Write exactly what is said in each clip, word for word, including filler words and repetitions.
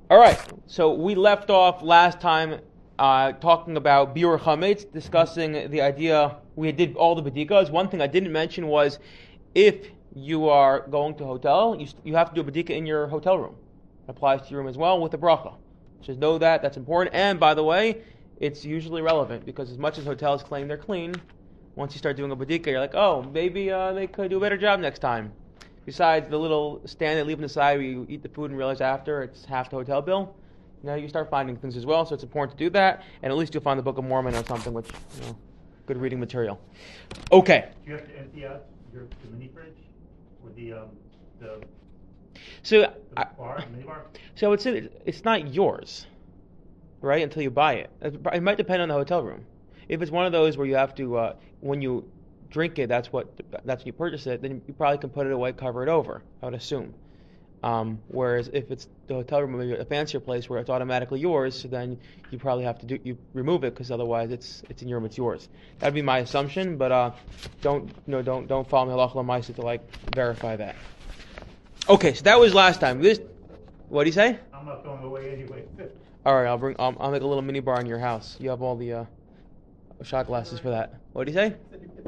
All right, so we left off last time uh, talking about biur chametz, discussing the idea. We did all the bedikas. One thing I didn't mention was if you are going to a hotel, you, you have to do a bedika in your hotel room. It applies to your room as well with the bracha. Just know that, that's important. And by the way, it's usually relevant because as much as hotels claim they're clean, once you start doing a bedika, you're like, oh, maybe uh, they could do a better job next time. Besides the little stand they leave on the side where you eat the food and realize after it's half the hotel bill, you know, you start finding things as well. So it's important to do that, and at least you'll find the Book of Mormon or something, which, you know, good reading material. Okay. Do you have to empty out your the mini fridge or the um the so the I, bar, the mini bar? So I would say that it's not yours, right? Until you buy it. It might depend on the hotel room. If it's one of those where you have to, uh, when you drink it, that's what that's when you purchase it, then you probably can put it away, cover it over, I would assume. Um, whereas if it's the hotel room, maybe a fancier place where it's automatically yours, so then you probably have to do you remove it because otherwise it's it's in your room, it's yours. That'd be my assumption, but uh, don't you know don't don't follow me halacha l'maisa to like verify that. Okay, so that was last time. This, what do you say? I'm not throwing it away anyway. All right, I'll bring I'll, I'll make a little mini bar in your house. You have all the uh, shot glasses for that. What do you say?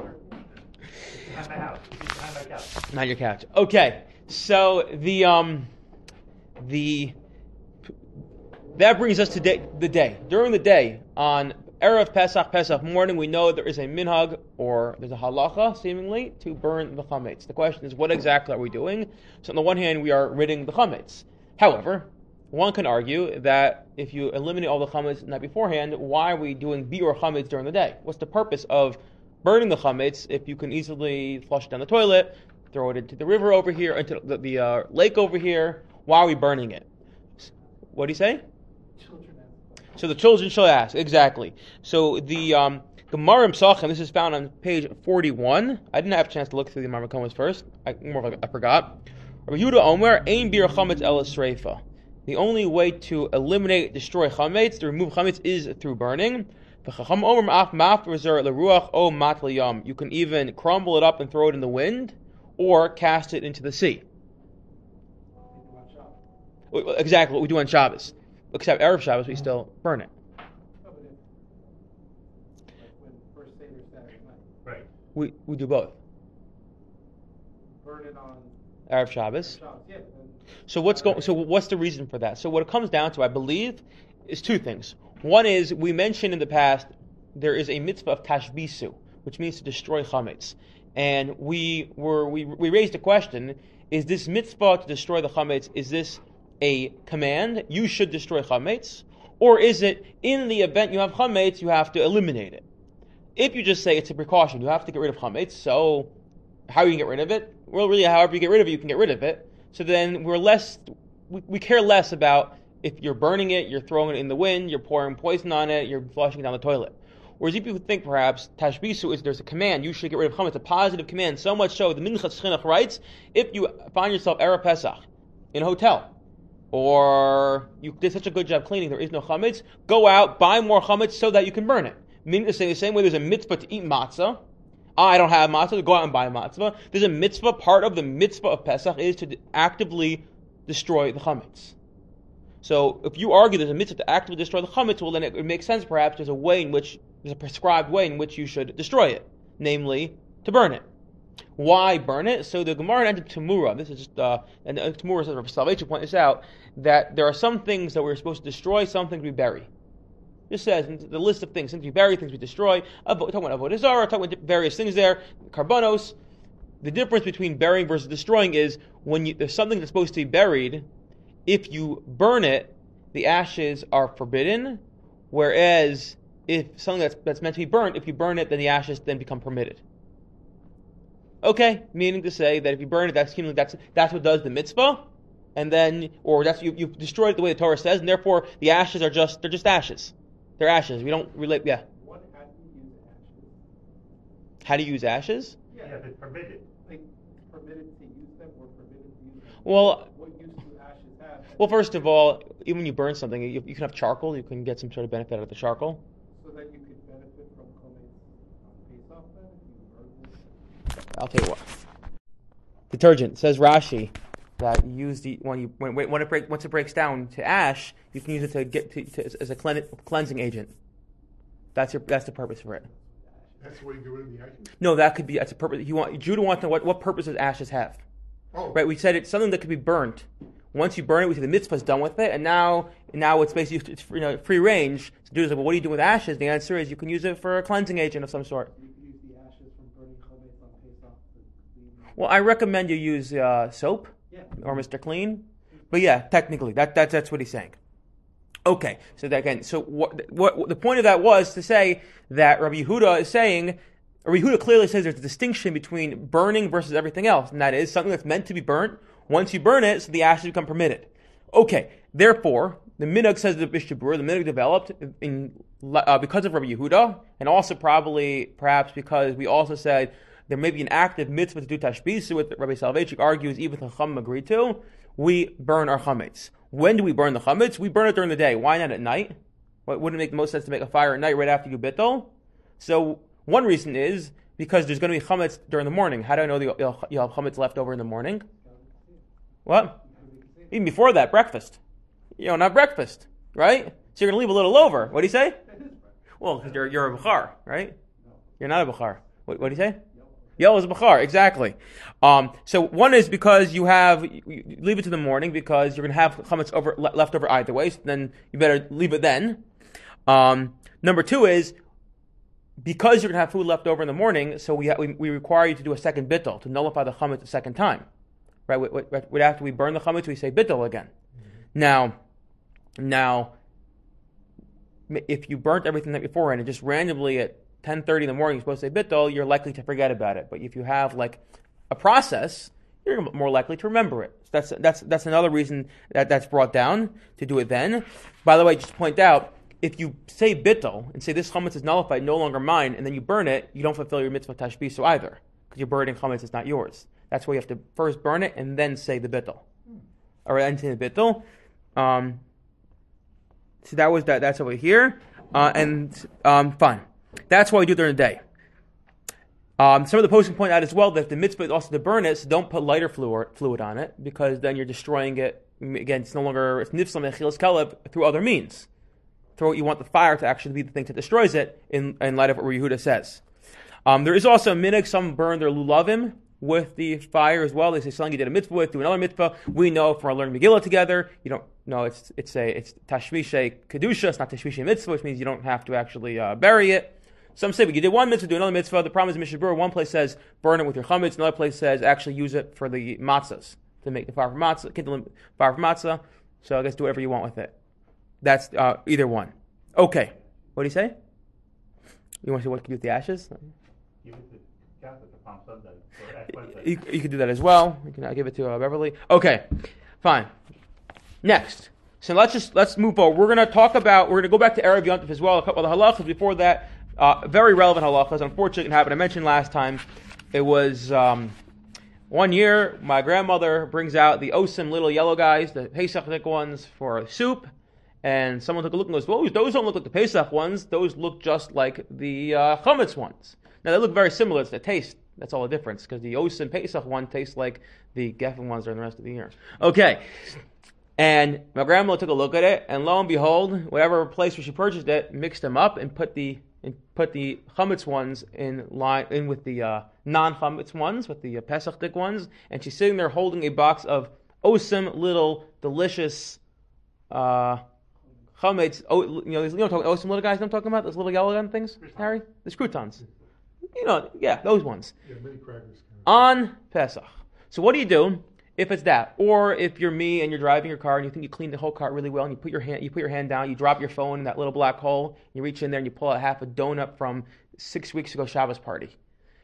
Behind my house. Behind my couch. Not your couch. Okay, so the um, the that brings us to day, the day. During the day on Erev Pesach, Pesach morning, we know there is a minhag or there's a halacha, seemingly, to burn the chametz. The question is, what exactly are we doing? So on the one hand, we are ridding the chametz. However, one can argue that if you eliminate all the chametz the night beforehand, why are we doing biur chametz during the day? What's the purpose of burning the chametz if you can easily flush it down the toilet, throw it into the river over here, into the, the uh, lake over here? Why are we burning it? What do you say? Children ask. So the children shall ask, exactly. So the um, Gemara in Pesachim, this is found on page forty-one. I didn't have a chance to look through the Marmakomas first. I, more like I forgot. Rabbi Yehuda Omer, ein biur chametz ela sreifa. The only way to eliminate, destroy chametz, to remove chametz, is through burning. You can even crumble it up and throw it in the wind, or cast it into the sea. Exactly what we do on Shabbos. Except Erev Shabbos, we still burn it. Right. We we do both. Burn it on Erev Shabbos. Shabbos. Yeah. So what's going? So what's the reason for that? So what it comes down to, I believe, is two things. One is, we mentioned in the past, there is a mitzvah of tashbisu, which means to destroy chametz. And we were we we raised a question: is this mitzvah to destroy the chametz, is this a command? You should destroy chametz, or is it in the event you have chametz, you have to eliminate it? If you just say it's a precaution, you have to get rid of chametz. So how you can get rid of it? Well, really, however you get rid of it, you can get rid of it. So then we're less, we, we care less about if you're burning it, you're throwing it in the wind, you're pouring poison on it, you're flushing it down the toilet. Whereas if you think perhaps tashbisu is there's a command, you should get rid of chametz, a positive command, so much so the Minchas Chinuch writes, if you find yourself Erev Pesach in a hotel, or you did such a good job cleaning, there is no chametz, go out, buy more chametz so that you can burn it. Meaning to say, the same way there's a mitzvah to eat matzah, I don't have matzah, to go out and buy matzah. There's a mitzvah, part of the mitzvah of Pesach is to actively destroy the chametz. So if you argue there's a mitzvah to actively destroy the chametz, well then it, it makes sense perhaps there's a way in which, there's a prescribed way in which you should destroy it, namely to burn it. Why burn it? So the Gemara entered Tamura, this is just, uh, and uh, Tamura says, for salvation, point this out, that there are some things that we're supposed to destroy, some things we bury. It says in the list of things, things we bury, things we destroy, talking about avodah zarah, talking about various things there, karbanos. The difference between burying versus destroying is when you, there's something that's supposed to be buried, if you burn it, the ashes are forbidden, whereas if something that's, that's meant to be burned, if you burn it, then the ashes then become permitted. Okay, meaning to say that if you burn it, that's that's that's what does the mitzvah, and then, or that's you you've destroyed it the way the Torah says, and therefore the ashes are just they're just ashes. They're ashes. We don't relate. Yeah. What? How do you use ashes? How do you use ashes? Yeah. Yeah, they're permitted. Like permitted to use them or forbidden to use them? Well, What use do ashes have? well, first of all, even when you burn something, you, you can have charcoal. You can get some sort of benefit out of the charcoal. So that you could benefit from Chometz on Pesach then if you burn this? I'll tell you what. Detergent, says Rashi. that you use the when you when, when it break once it breaks down to ash, you can use it to get to, to, as a clean, cleansing agent. That's your that's the purpose for it. That's the way you get rid of the ashes? No, that could be that's a purpose. You want Judah wants to know what what purpose does ashes have? Oh. Right, we said it's something that could be burnt. Once you burn it, we say the mitzvah is done with it, and now now it's basically it's, you know free range. So Judah's like, well, what do you do with ashes? The answer is you can use it for a cleansing agent of some sort. You can use the ashes from burning chametz on Pesach to clean. Well, I recommend you use uh, soap Yeah. or Mister Clean, but yeah, technically that that that's what he's saying. Okay, so that again, so what, what the point of that was to say that Rabbi Yehuda is saying, Rabbi Yehuda clearly says there's a distinction between burning versus everything else, and that is something that's meant to be burnt. Once you burn it, so the ashes become permitted. Okay, therefore, the minhag says the Mishnah Berurah, the minhag developed in uh, because of Rabbi Yehuda, and also probably perhaps because we also said there may be an active mitzvah to do tashbisu, with Rabbi Soloveitchik argues even if the Chacham agreed to, we burn our chametz. When do we burn the chametz? We burn it during the day. Why not at night? Well, wouldn't it make the most sense to make a fire at night right after you bittul? So one reason is because there's going to be chametz during the morning. How do I know that you'll, you'll have chametz left over in the morning? What? Even before that, breakfast. You don't have breakfast, right? So you're going to leave a little over. What do you say? Well, because you're, you're a Bukhar, right? You're not a Bukhar. What, what do you say? Yellow is Bukhar, exactly. Um, so one is because you have, you, you leave it to the morning because you're going to have chametz over, le- left over either way, so then you better leave it then. Um, number two is because you're going to have food left over in the morning, so we, ha- we we require you to do a second bittul, to nullify the chametz a second time. Right? We, we, we, after we burn the chametz, we say bittul again. Mm-hmm. Now, now, if you burnt everything that beforehand and just randomly at ten thirty in the morning, you're supposed to say bittul, you're likely to forget about it. But if you have like a process, you're more likely to remember it. So that's that's that's another reason that that's brought down to do it then. By the way, just to point out, if you say bittul and say this chametz is nullified, no longer mine, and then you burn it, you don't fulfill your mitzvah tashbisu either, because you're burning chametz, it's not yours. That's why you have to first burn it and then say the bittul, or then say the bittul. Um, so that was that. That's over here, uh, and um, fine. That's why we do it during the day. Um, some of the posting point out as well that the mitzvah is also to burn it, so don't put lighter fluid, fluid on it, because then you're destroying it. Again, it's no longer, it's nifsam echilas kalev through other means. Through you want the fire to actually be the thing that destroys it, in, in light of what Yehuda says. Um, there is also a minhag, some burn their lulavim with the fire as well. They say something you did a mitzvah with, do another mitzvah. We know from our learning Megillah together, you don't, no, it's it's a it's tashmishay kedusha, it's not tashmishay mitzvah, which means you don't have to actually uh, bury it. Some say, but you did one mitzvah, do another mitzvah. The problem is Mishnah Berurah, one place says burn it with your chametz, another place says actually use it for the matzahs, to make the fire for matzah, kindle fire for matzah. So I guess do whatever you want with it. That's uh, either one. Okay. What do you say? You want to say what you can do with the ashes? You could count it to Palm Sunday. or Ash Wednesday. You, you can do that as well. You can uh, give it to uh, Beverly. Okay, fine. Next. So let's just let's move forward. We're going to talk about. We're going to go back to Erev Yom Tov as well. A couple of the halachas before that. Uh, very relevant halachas. Unfortunately, it happened. I mentioned last time. It was um, one year. My grandmother brings out the Osim little yellow guys, the Pesach ones for soup. And someone took a look and goes, well, those don't look like the Pesach ones. Those look just like the uh, Chametz ones. Now, they look very similar. It's the taste. That's all the difference. Because the Osim Pesach one tastes like the Geffen ones during the rest of the year. Okay. And my grandmother took a look at it, and lo and behold, whatever place where she purchased it, mixed them up and put the and put the Chametz ones in line in with the uh, non-Chametz ones, with the uh, Pesach dik ones. And she's sitting there holding a box of Osim little delicious uh, Chametz. Oh, you know, you know, talking Osim little guys. I'm talking about those little yellow gun things, Harry. The croutons. You know, yeah, those ones. Yeah, mini crackers. On Pesach. So what do you do if it's that? Or if you're me and you're driving your car and you think you cleaned the whole car really well and you put your hand you put your hand down, you drop your phone in that little black hole, you reach in there and you pull out half a donut from six weeks ago Shabbos party.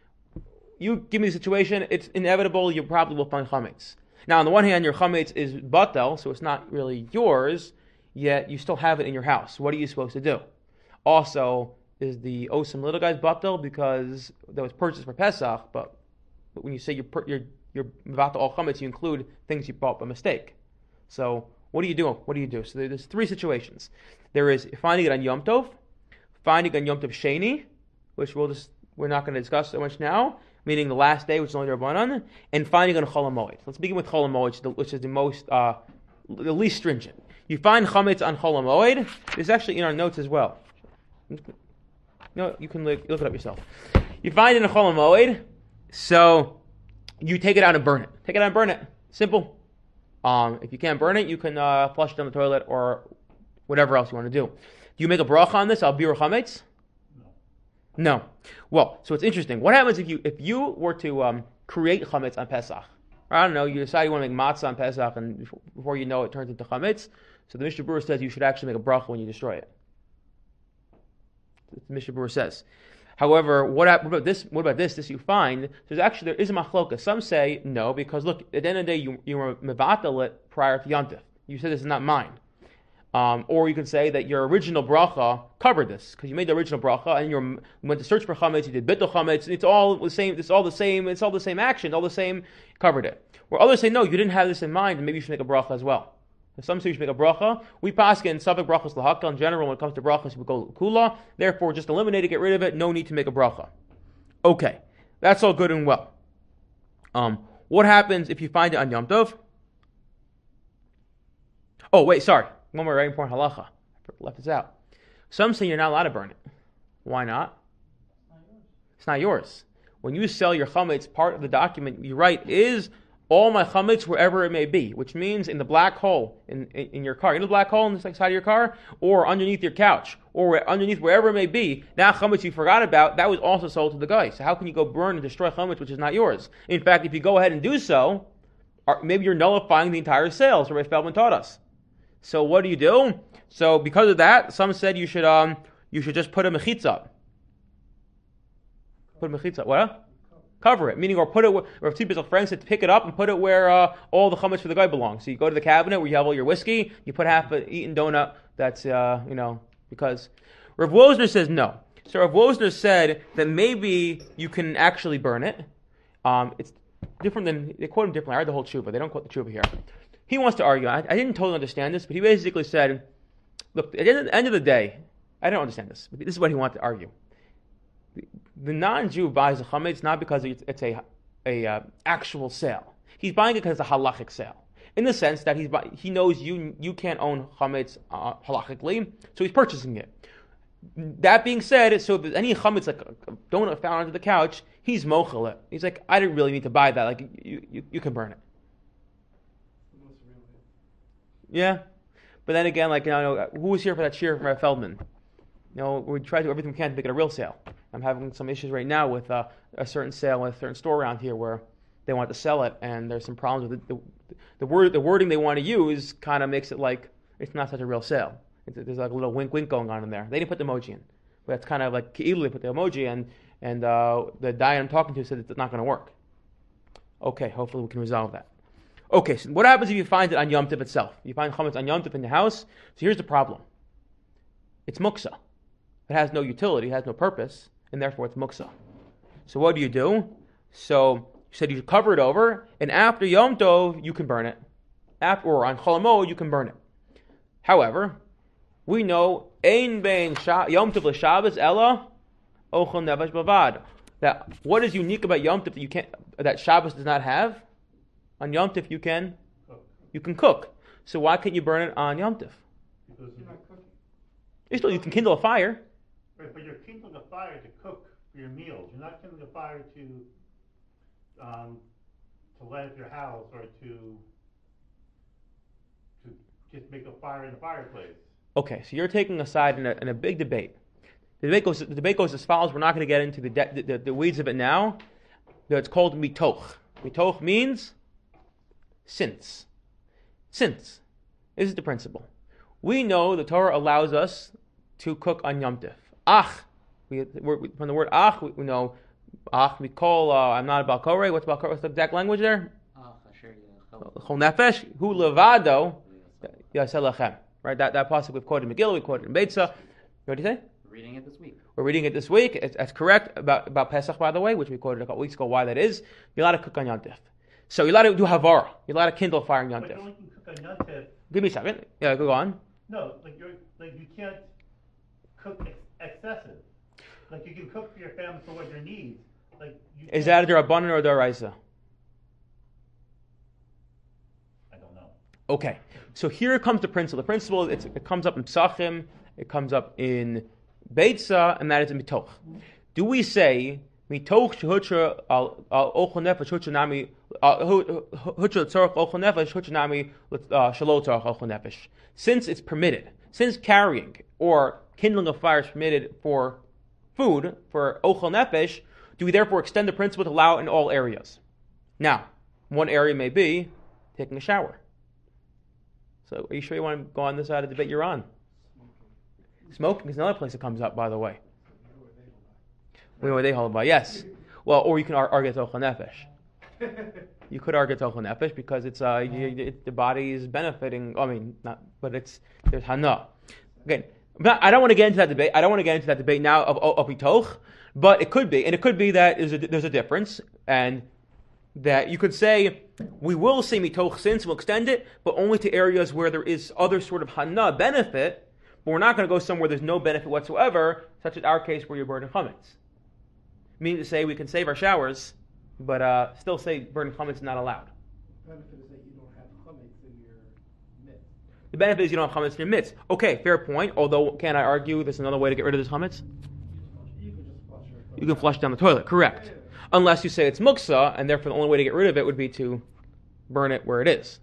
You give me the situation, it's inevitable, you probably will find chametz. Now on the one hand, your chametz is batel, so it's not really yours, yet you still have it in your house. What are you supposed to do? Also, is the Osim little guys batel because that was purchased for Pesach, but when you say you're you're you're about to all chametz, you include things you bought by mistake. So what do you do? What do you do? So there's three situations. There is finding it on Yom Tov, finding it on Yom Tov Sheni, which we'll just we're not going to discuss so much now, meaning the last day, which is only the Rabbanan, and finding on Chol HaMoed. Let's begin with Chol HaMoed, which is the, which is the most, uh, the least stringent. You find chametz on Chol HaMoed. This is actually in our notes as well. No, you can look, look it up yourself. You find it in Chol HaMoed, so you take it out and burn it. Take it out and burn it. Simple. Um, if you can't burn it, you can uh, flush it down the toilet or whatever else you want to do. Do you make a bracha on this? Al bir chametz? No. No. Well, so it's interesting. What happens if you if you were to um, create chametz on Pesach? I don't know. You decide you want to make matzah on Pesach, and before, before you know it, it turns into chametz. So the Mishnah Berurah says you should actually make a bracha when you destroy it. The Mishnah Berurah says. However, what, what about this? What about this? This you find there's actually there is a machloka. Some say no because look, at the end of the day, you you were mevatel it prior to Yontif. You said this is not mine. Um, or you can say that your original bracha covered this because you made the original bracha and you went to search for chametz. You did bittul chametz. It's all the same. It's all the same. It's all the same action. All the same. Covered it. Where others say no, you didn't have this in mind, and maybe you should make a bracha as well. Some say you should make a bracha. We paskin in Safek brachas lahakal in general when it comes to brachas we go kula. Therefore, just eliminate it, get rid of it. No need to make a bracha. Okay, that's all good and well. Um, what happens if you find it on Yom Tov? Oh wait, sorry. One more very important halacha. I left this out. Some say you're not allowed to burn it. Why not? It's not yours. When you sell your chametz, part of the document you write is all my chametz wherever it may be, which means in the black hole in, in, in your car. You know the black hole in the side of your car? Or underneath your couch. Or underneath wherever it may be. That chametz you forgot about, that was also sold to the guy. So how can you go burn and destroy chametz which is not yours? In fact, if you go ahead and do so, maybe you're nullifying the entire sale, as Rabbi Feldman taught us. So what do you do? So because of that, some said you should um you should just put a mechitza. Put a mechitza. What? Cover it, meaning or put it where, or if two people friends said pick it up and put it where uh, all the chametz for the guy belongs. So you go to the cabinet where you have all your whiskey, you put half an eaten donut. That's uh, you know because Rav Wosner says no. So Rav Wosner said that maybe you can actually burn it. Um, it's different than they quote him differently. I read the whole tshuva. They don't quote the tshuva here. He wants to argue. I, I didn't totally understand this, but he basically said, look, at the end of the day, I don't understand this, but this is what he wanted to argue. The non-Jew buys a chametz not because it's, it's a, a uh, actual sale. He's buying it because it's a halachic sale. In the sense that he's buy, he knows you you can't own chametz uh, halachically, so he's purchasing it. That being said, so if there's any chametz like a donut found under the couch, he's mochel it. He's like, I didn't really need to buy that. Like you, you, you can burn it. Yeah, but then again, like you know, who was here for that cheer from Rav Feldman? You know, we try to do everything we can to make it a real sale. I'm having some issues right now with uh, a certain sale with a certain store around here where they want to sell it, and there's some problems with it. The, the word, the wording they want to use kind of makes it like it's not such a real sale. It's, there's like a little wink, wink going on in there. They didn't put the emoji in, but it's kind of like Keilu, they put the emoji, and and uh, the guy I'm talking to said it's not going to work. Okay, hopefully we can resolve that. Okay, so what happens if you find it on Yom Tov itself? You find chametz on Yom Tov in the house. So here's the problem. It's muksa. It has no utility, it has no purpose, and therefore it's muksa. So what do you do? So you said you cover it over, and after Yom Tov, you can burn it. After, or on Chol HaMoed, you can burn it. However, we know Ein bein Yom Tov l'Shabbos ella ochel nefesh bavad. That what is unique about Yom Tov that you can't that Shabbos does not have? On Yom Tov you can you can cook. So why can't you burn it on Yom Tov? Because you're not cooking. You still you can kindle a fire. Right, but you're kindling a fire to cook for your meals. You're not kindling a fire to um, to light up your house or to to just make a fire in the fireplace. Okay, so you're taking a side in a, in a big debate. The debate goes the debate goes as follows. We're not going to get into the, de- the the weeds of it now. It's called mitoch. Mitoch means since. Since. This is the principle. We know the Torah allows us to cook on Yom Tov. Ach, we, we, from the word ach, we, we know ach, we call, uh, I'm not about koreh. What's about koreh? What's the exact language there? Chol nefesh, hu levado, yaseh lachem. Right, that, that passage we've quoted in Megillah, we quoted in Beitzah. What do you say? We're reading it this week. We're reading it this week. It's, that's correct about, about Pesach, by the way, which we quoted a couple weeks ago, why that is. You're allowed to cook on Yom Tov. So you're allowed to do havara. You're allowed to kindle a fire on Yom But you Tov. only can cook on Yom Tov. Give me a second. Yeah, go on. No, like you're like you can't cook ex- excessive. Like you can cook for your family for what your needs, like you Is can't- that a Darabanan or a Daraisa? I don't know. Okay, so here comes the principle. The principle, it's, it comes up in Psachim, it comes up in Beitza, and that is in Mitoch. Do we say, Mitoch shehutra al ochel nefesh hutra nami, hutra tzorach ochel nefesh hutra nami shalo tzorach ochel nefesh? Since it's permitted, since carrying or kindling of fire is permitted for food, for ochel nefesh, do we therefore extend the principle to allow it in all areas? Now, one area may be taking a shower. So, are you sure you want to go on this side of the debate you're on? Smoking is another place that comes up, by the way. Where were they hold by? Yes. Well, or you can ar- argue Tochel Nefesh. You could argue Tochel Nefesh because it's uh, you, it, the body is benefiting. I mean, not, but it's there's Hana. Again, but I don't want to get into that debate. I don't want to get into that debate now of of, of Mitoch, but it could be, and it could be that there's a, there's a difference, and that you could say we will say Mitoch since we'll extend it, but only to areas where there is other sort of Hana benefit. But we're not going to go somewhere there's no benefit whatsoever, such as our case where you're burning chametz. Meaning to say we can save our showers, but uh, still say burning chametz is not allowed. The benefit is that you don't have chametz in your midst. The benefit is you don't have chametz in your midst. Okay, fair point. Although, can I argue there's another way to get rid of this chametz? You can just flush it. You can flush down the toilet, correct. Unless you say it's muksa, and therefore the only way to get rid of it would be to burn it where it is.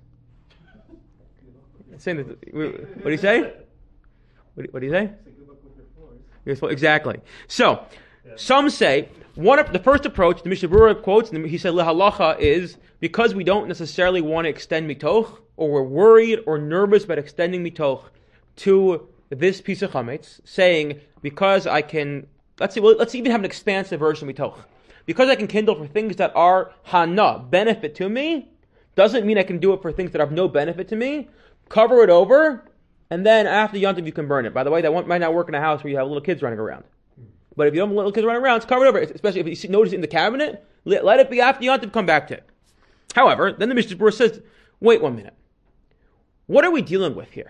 Saying that, what do you say? What do you say? Say good luck with your floors. Yes, well, exactly. So, some say, one of, the first approach, the Mishnah Berurah quotes, and he said, Lehalacha is, because we don't necessarily want to extend mitoch, or we're worried or nervous about extending mitoch to this piece of chametz, saying, because I can, let's see, well, let's even have an expansive version of mitoch. Because I can kindle for things that are hana, benefit to me, doesn't mean I can do it for things that have no benefit to me. Cover it over, and then after Yontiv you can burn it. By the way, that one might not work in a house where you have little kids running around. But if you don't have little kids running around, it's covered over. Especially if you see, notice it in the cabinet, let, let it be after Yontiv, come back to it. However, then the Mishnah Berurah says, wait one minute. What are we dealing with here?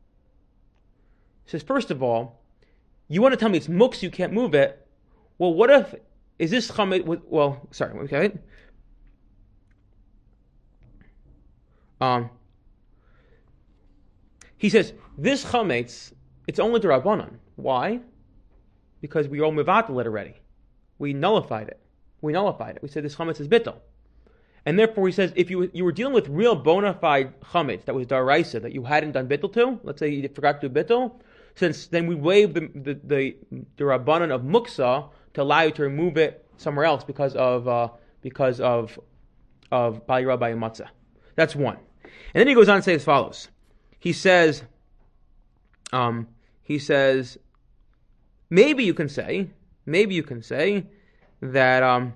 He says, first of all, you want to tell me it's muksa, you can't move it. Well, what if, is this chametz, well, sorry, okay. Um, he says, this chametz, it's only the Rabbanan. Why? Because we all mevatel it already. We nullified it. We nullified it. We said this chametz is bittul. And therefore he says, if you you were dealing with real bona fide chametz that was daraisa, that you hadn't done bittul to, let's say you forgot to do bittul, since then we waived the the, the, the Rabbanan of muksa to allow you to remove it somewhere else because of uh, because of of bali rabbi matzah. That's one. And then he goes on to say as follows. He says, um, he says, maybe you can say, maybe you can say that, um,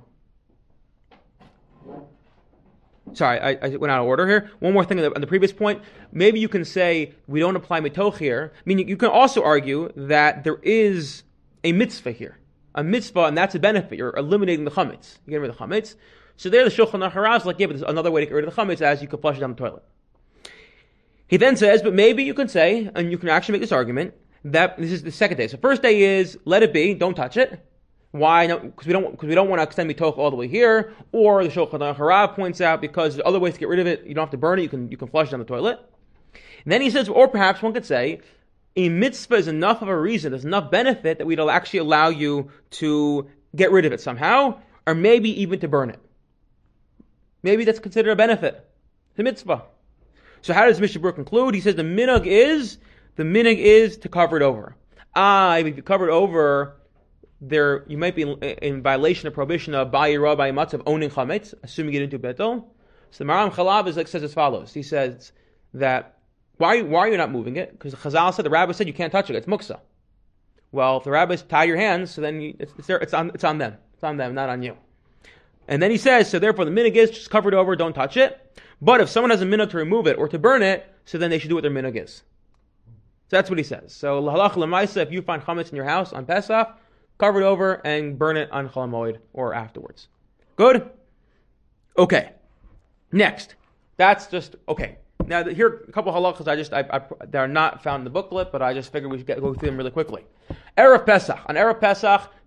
sorry, I, I went out of order here. One more thing on the, on the previous point. Maybe you can say we don't apply mitoch here. I mean, you, you can also argue that there is a mitzvah here. A mitzvah, and that's a benefit. You're eliminating the chametz. You get rid of the chametz. So there the Shulchan Aruch is like, yeah, but there's another way to get rid of the chametz as you can flush it down the toilet. He then says, but maybe you can say, and you can actually make this argument, that this is the second day. So first day is, let it be, don't touch it. Why? Because we don't because we don't want to extend mitoch all the way here. Or the Shulchan Aruch points out, because there are other ways to get rid of it, you don't have to burn it, you can you can flush it down the toilet. And then he says, or perhaps one could say, a mitzvah is enough of a reason, there's enough benefit that we'd actually allow you to get rid of it somehow, or maybe even to burn it. Maybe that's considered a benefit. It's a mitzvah. So how does Mishnah Berurah conclude? He says the minhag is, the minhag is to cover it over. Ah, if you cover it over, there you might be in, in violation of prohibition of ba'i ra ba'i matzah, of owning chametz, assuming it into betel. So the Maram Chalav is like, says as follows. He says that, why, why are you not moving it? Because the Chazal said, the rabbi said you can't touch it, it's muksa. Well, if the rabbis tie your hands, so then you, it's, it's, there, it's, on, it's on them. It's on them, not on you. And then he says, so therefore the minhag is just cover it over, don't touch it. But if someone has a minhag to remove it or to burn it, so then they should do what their minhag is. So that's what he says. So l'halach l'maisa, if you find chametz in your house on Pesach, cover it over and burn it on Chol Hamoed or afterwards. Good? Okay. Next. That's just, okay. Now here are a couple of halachas I just, I, I, they are not found in the booklet, but I just figured we should get, go through them really quickly. Erev Pesach. On Erev Pesach,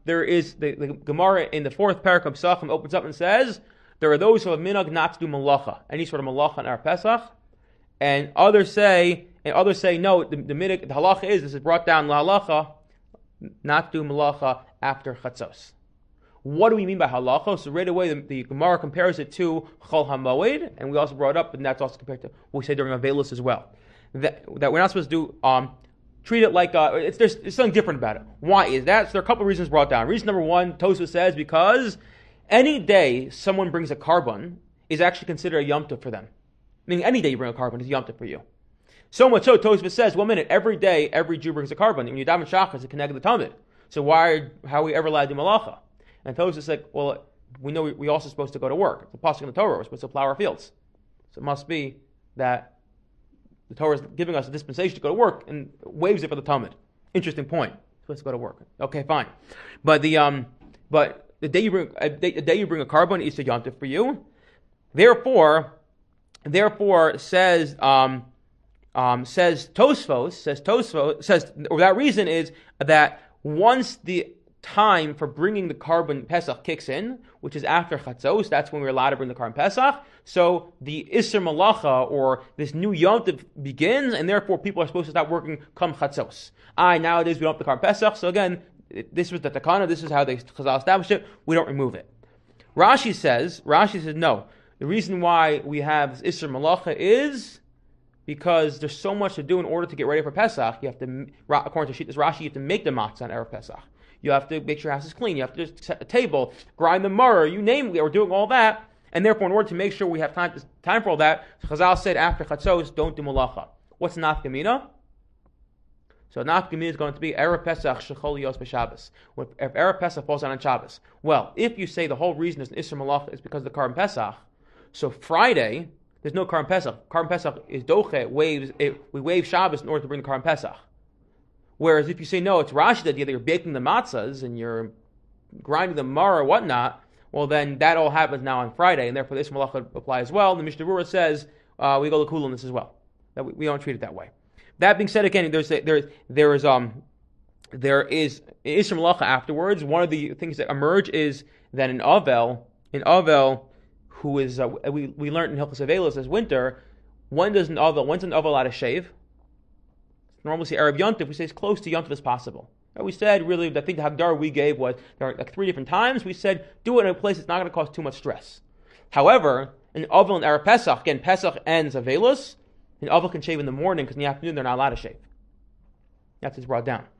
there is the, the Gemara in the fourth parak of Pesachim opens up and says there are those who have minhag not to do malacha, any sort of malacha in our Pesach, and others say and others say no. The, the minhag, the halacha is this is brought down la halacha not to do malacha after chatzos. What do we mean by halacha? So right away the, the Gemara compares it to Chol HaMoed, and we also brought up, and that's also compared to what we say during Avelis as well. That, that we're not supposed to do um, treat it like uh, it's there's, there's something different about it. Why is that? So there are a couple of reasons brought down. Reason number one, Tosfos says because any day someone brings a carbon is actually considered a Yom Tov for them. Meaning any day you bring a carbon is Yom Tov for you. So much so, Tosfos says, one minute, every day every Jew brings a carbon. When you daven Shachar, it's connected to the Talmud. So why, how are we ever allowed to do malacha? And Tosfos is like, well, we know we, we're also supposed to go to work. It's a pasuk in the Torah. We're supposed to plow our fields. So it must be that the Torah is giving us a dispensation to go to work and waves it for the Talmud. Interesting point. Supposed to go to work. Okay, fine. But the um, but the day you bring a day, the day you bring a carbon is a Yom Tov for you. Therefore, therefore says um, um, says Tosfos says Tosfos says or that reason is that once the time for bringing the carbon Pesach kicks in, which is after Chatzos, that's when we're allowed to bring the carbon Pesach. So the Isser Malacha, or this new Yom Tov, begins, and therefore people are supposed to start working come Chatzos. I nowadays we don't have the carbon Pesach, so again, this was the Takana, this is how they Chazal established it, we don't remove it. Rashi says, Rashi says no. The reason why we have this Isser Malacha is because there's so much to do in order to get ready for Pesach. You have to, according to Shittas Rashi, you have to make the matzah on Erev Pesach. You have to make sure your house is clean. You have to set a table, grind the maror, you name it. We're doing all that. And therefore, in order to make sure we have time, to, time for all that, Chazal said after Chatzos, don't do malacha. What's nafka mina? So nafka mina is going to be Erev Pesach shechol yos b'Shabbos. If Erev Pesach falls on Shabbos. Well, if you say the whole reason there's an Isser Malacha is because of the Karban Pesach, so Friday, there's no Karban Pesach. Karban Pesach is doche, waves, it, we wave Shabbos in order to bring the Karban Pesach. Whereas if you say, no, it's Rashi that you're baking the matzahs and you're grinding the mar or whatnot, well, then that all happens now on Friday, and therefore this malacha would apply as well. The Mishnah Berurah says uh, we go to kul on this as well. That we, we don't treat it that way. That being said, again, there's a, there there is um there is Isser Malacha afterwards. One of the things that emerge is that in Avel, in Avel, who is uh, we we learned in Hilchos Avelos as winter, when does an Avel when's an Avel allowed to shave? Normally say Erev Yom Tov, we say as close to Yom Tov as possible. And we said, really, I think the Hagdar we gave was, there are like three different times, we said, do it in a place that's not going to cause too much stress. However, in Avel and Erev Pesach, again, Pesach ends Avelos, and Avel can shave in the morning, because in the afternoon they're not allowed to shave. That's what's brought down.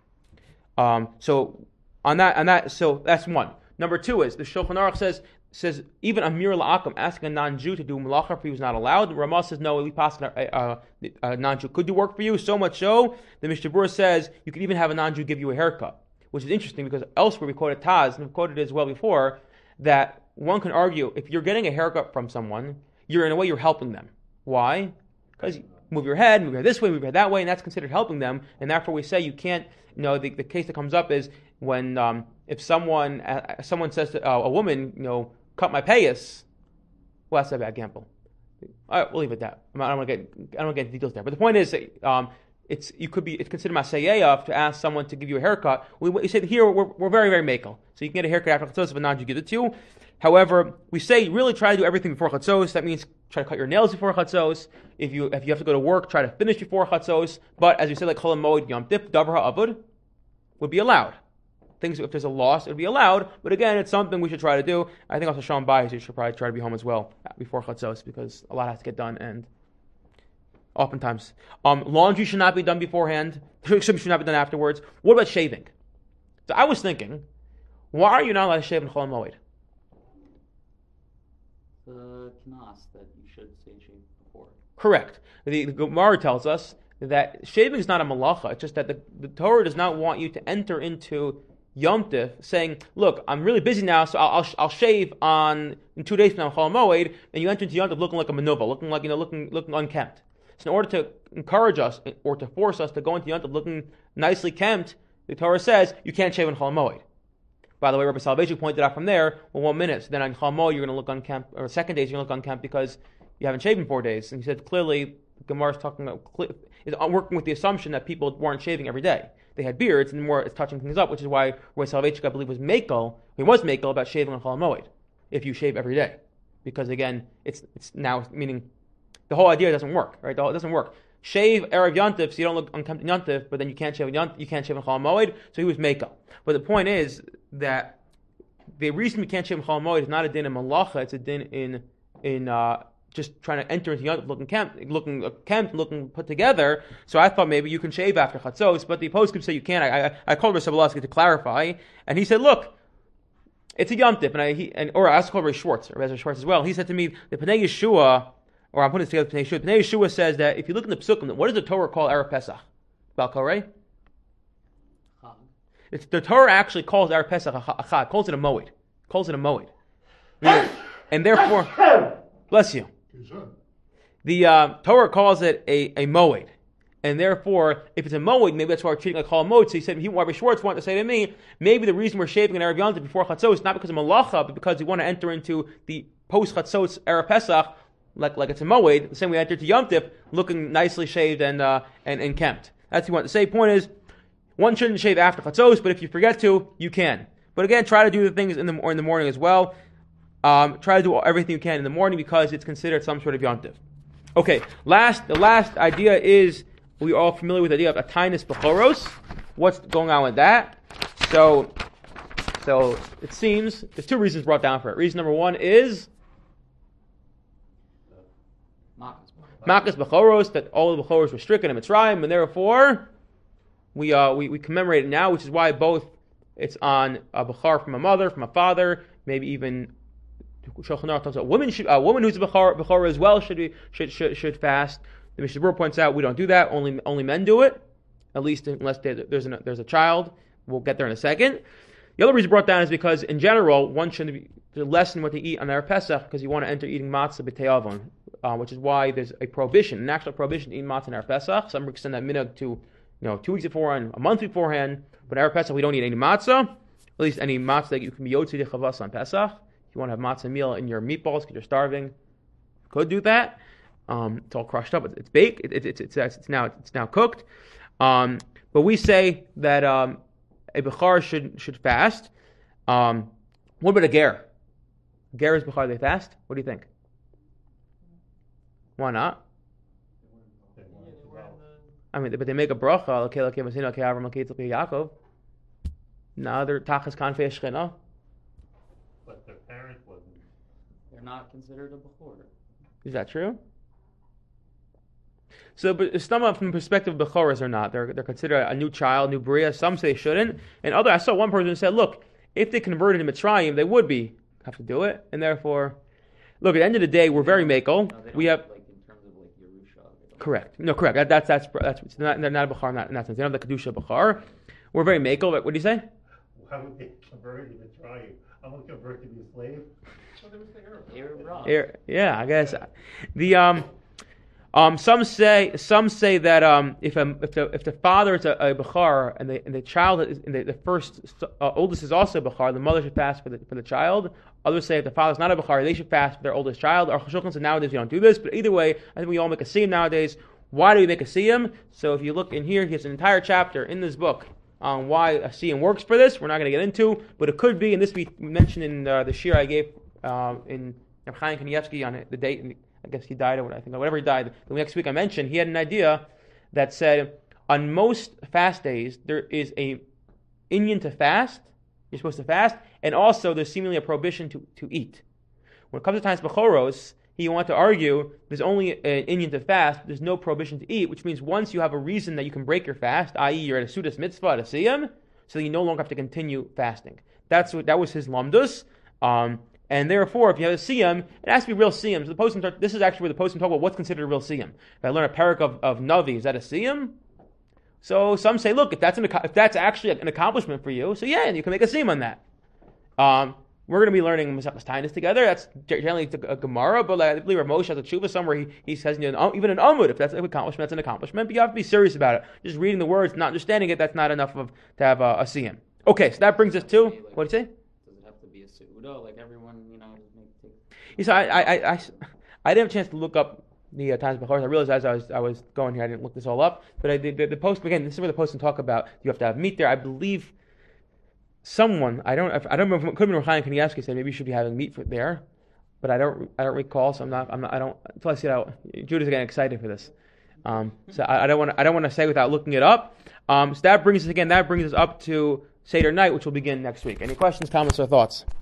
Um, so, on that, on that, so that's one. Number two is, the Shulchan Aruch says, says even Amir La'akim, asking a non-Jew to do malacha for you is not allowed. The Ramah says, no, we pass a, uh, a non-Jew could do work for you, so much so, the Mishnah Berurah says, you could even have a non-Jew give you a haircut, which is interesting because elsewhere we quoted Taz, and we've quoted it as well before, that one can argue, if you're getting a haircut from someone, you're in a way, you're helping them. Why? Because you move your head, move your head this way, move your head that way, and that's considered helping them, and therefore we say you can't, you know, the, the case that comes up is when, um, if someone, uh, someone says to uh, a woman, you know, cut my payas, well, that's a bad example. All right, we'll leave it at that. I don't want to get, I don't want to get into details there. But the point is, um, it's you could be, it's considered masayev to ask someone to give you a haircut. We, we say here we're, we're very, very makel. So you can get a haircut after chatzos if a non-Jew gives it to you. However, we say really try to do everything before chatzos. That means try to cut your nails before chatzos. If you if you have to go to work, try to finish before chatzos. But as we said, like chol hamoed yom tif davar ha'avud would be allowed. Things, if there's a loss, it would be allowed. But again, it's something we should try to do. I think also Shalom Bayis, you should probably try to be home as well before Chatzos because a lot has to get done, and oftentimes um, laundry should not be done beforehand. Should not be done afterwards. What about shaving? So I was thinking, why are you not allowed to shave in Chol Moed? The knas that you should say shave before. Correct. The, the Gemara tells us that shaving is not a malacha. It's just that the, the Torah does not want you to enter into Yom Tif, saying, "Look, I'm really busy now, so I'll I'll, I'll shave on in two days from now, Chol Moed," and you enter into Yom Tif looking like a manuva, looking like you know, looking looking unkempt. So, in order to encourage us or to force us to go into Yom Tif looking nicely kempt, the Torah says you can't shave on Chol Moed. By the way, Rabbi Salvation pointed out from there, well, one minute, so then on Chol Moed you're going to look unkempt, or second days you're going to look unkempt because you haven't shaved in four days. And he said clearly, the Gemara is talking about is working with the assumption that people weren't shaving every day. They had beards and more touching things up, which is why Roy Soloveitchik, I believe, was makel. He was makel about shaving on Chol Hamoed, if you shave every day, because again, it's it's now meaning the whole idea doesn't work, right? The whole, it doesn't work. Shave erev Yontif, so you don't look unkempt in Yontif, but then you can't shave Yontif, you can't shave on Chol Hamoed. So he was makel. But the point is that the reason we can't shave on Chol Hamoed is not a din in malacha; it's a din in in uh, just trying to enter into Yontif looking kempt, looking uh, kempt, looking put together. So I thought maybe you can shave after Chatzos, but the opposed could say you can't. I I, I called Rav Sobolowski to clarify, and he said, look, it's a Yontif, and I he, and or I asked Rav Schwartz, or Rav Schwartz as well. He said to me, the Pnei Yeshua, or I'm putting this together. Pnei Yeshua. Pnei Yeshua says that if you look in the Psukim, what does the Torah call Erev Pesach? Balkorei? It's the Torah actually calls Erev Pesach a chag, calls it a moed, calls it a moed, and therefore, bless you. The uh, Torah calls it a, a moed, and therefore, if it's a moed, maybe that's why we're treating it like a moed. So he said, he, Rabbi Schwartz wanted to say to me, maybe the reason we're shaving an Erev Yontif before Chatzos is not because of malacha, but because we want to enter into the post Chatzos Erev Pesach like like it's a moed, the same way we enter to Yontif, looking nicely shaved and uh, and and kempt. That's what he wanted to say. Point is, one shouldn't shave after Chatzos, but if you forget to, you can. But again, try to do the things in the or in the morning as well. Um, try to do everything you can in the morning because it's considered some sort of Yontif. Okay, last the last idea is we are all familiar with the idea of Atainis Bechoros. What's going on with that? So, so it seems there's two reasons brought down for it. Reason number one is Makas Bechoros, that all the Bechoros were stricken in Mitzrayim, and therefore we uh we, we commemorate it now, which is why both it's on a Bechar from a mother, from a father, maybe even Shulchan Aruch talks about women should, a woman who's a Bechar, Bechara as well should, be, should should should fast. The Mishnah Berurah points out we don't do that. Only only men do it, at least unless there's a, there's a child. We'll get there in a second. The other reason brought down is because in general one shouldn't be lessen what they eat on their Pesach because you want to enter eating matzah b'tei avon, uh, which is why there's a prohibition, an actual prohibition to eat matzah on our Pesach. Some extend that minhag to you know two weeks beforehand, a month beforehand. But our Pesach we don't eat any matzah, at least any matzah that you can be yotzi dechavas on Pesach. If you want to have matzah meal in your meatballs because you're starving, you could do that. Um, it's all crushed up. It's, it's baked. It, it, it's, it's it's now it's now cooked. Um, but we say that um, a bechar should should fast. Um, what about a ger? Ger is bechar. They fast. What do you think? Why not? I mean, but they make a bracha. Okay, okay, Masina, okay, Avram, okay, okay, Yaakov. Now they're tachas kanfei shchina. But their parent wasn't. They're not considered a bechor. Is that true? So, but some from the perspective of bechoras or not, they're they're considered a new child, new bria. Some say shouldn't, and other. I saw one person who said, "Look, if they converted to Mitzrayim, they would be have to do it, and therefore, look. At the end of the day, we're very makel. No, we have like in terms of like Yerusha. they don't- correct. No, correct. That, that's that's that's it's not, they're not a bechar in that, in that sense. They don't have the kedusha bechar. We're very makel. What do you say? Why would they convert him to try you? I'm going to convert to be a slave. So there was the error. Erev Rav. Here- Yeah, I guess the um. Um, some say some say that um, if a, if the if the father is a, a bechar and the and the child is and the, the first uh, oldest is also a bechar, the mother should fast for the for the child. Others say if the father is not a bechar, they should fast for their oldest child. Our Shulchan says nowadays we don't do this, but either way, I think we all make a siyum nowadays. Why do we make a siyum? So if you look in here, he has an entire chapter in this book on why a siyum works for this. We're not going to get into, but it could be, and this we mentioned in uh, the shir I gave uh, in Reb Chaim Kanievsky on the date. I guess he died, or what I think, whatever he died. The next week I mentioned he had an idea that said on most fast days there is a inyan to fast. You're supposed to fast, and also there's seemingly a prohibition to, to eat. When it comes to times bechoros, he wanted to argue there's only an inyan to fast. There's no prohibition to eat, which means once you have a reason that you can break your fast, that is, you're at a sudas mitzvah, at a siyam, so you no longer have to continue fasting. That's what that was his lamdus. Um, And therefore, if you have a siyam, it has to be real siyam. So the poskim, this is actually where the poskim talk about what's considered a real siyam. If I learn a parak of, of Navi, is that a siyam? So some say, look, if that's an, if that's actually an accomplishment for you, so yeah, and you can make a siyam on that. Um, we're going to be learning Masechtas Taanis together. That's generally a Gemara, but like, I believe Rav Moshe has a tshuva somewhere he, he says, you know, even an Amud, if that's an accomplishment, that's an accomplishment. But you have to be serious about it. Just reading the words, not understanding it, that's not enough of to have a, a siyam. Okay, so that brings us to, what do you say? Does it have to be a seuda? Like everyone, you know, make take. You see, I, I, I, I, I didn't have a chance to look up the uh, Times Bechor. I realized as I was I was going here, I didn't look this all up. But I did the, the post again. This is where the post can talk about you have to have meat there. I believe someone I don't I don't remember. It could have been Chaim Kanievsky said maybe you should be having meat for there, but I don't I don't recall. So I'm not I'm not I don't until I see it out. Judah's getting excited for this. Um, so I, I don't want I don't want to say without looking it up. Um, so that brings us again. That brings us up to Seder night, which will begin next week. Any questions, comments, or thoughts?